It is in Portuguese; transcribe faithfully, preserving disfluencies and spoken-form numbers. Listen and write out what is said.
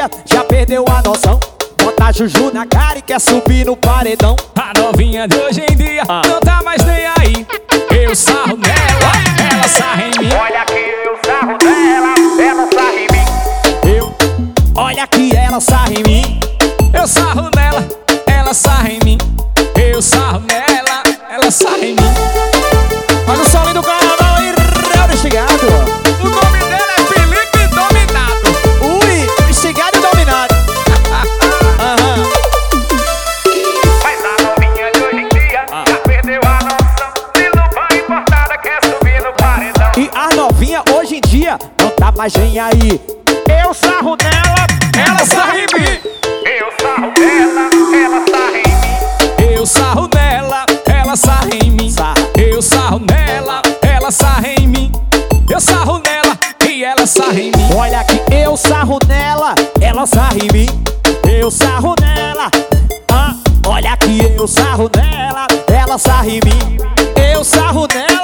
dia já perdeu a noção. Bota juju na cara e quer subir no paredão. A novinha de hoje em dia ah. não tá mais nem aí. Eu sarro nela, ela sarra em mim. Olha que eu sarro nela, ela sarra em mim. Eu, olha que ela sarra em mim. Eu sarro nela, ela sarra em mim. Eu sarro nela, ela sarra em mim. Olha o som do carnaval aí, Raul Instigado. O nome dele é Felipe Dominado. Ui, Instigado e Dominado. Uhum. Mas a novinha de hoje em dia ah. já perdeu a noção. Se não vai importada, quer subir no paredão. E a novinha hoje em dia não tá mais nem aí. Eu sarro nela, ela sarra em mim. Eu sarro nela, ela sarra em mim. Eu sarro nela, ela sarra em mim. Sarra. Eu sarro nela, ela sarra em mim. Eu sarro nela e ela sarra em mim. Olha que eu sarro nela, ela sarra em mim. Eu sarro nela, ah, olha que eu sarro nela, ela sarra em mim. Eu sarro nela.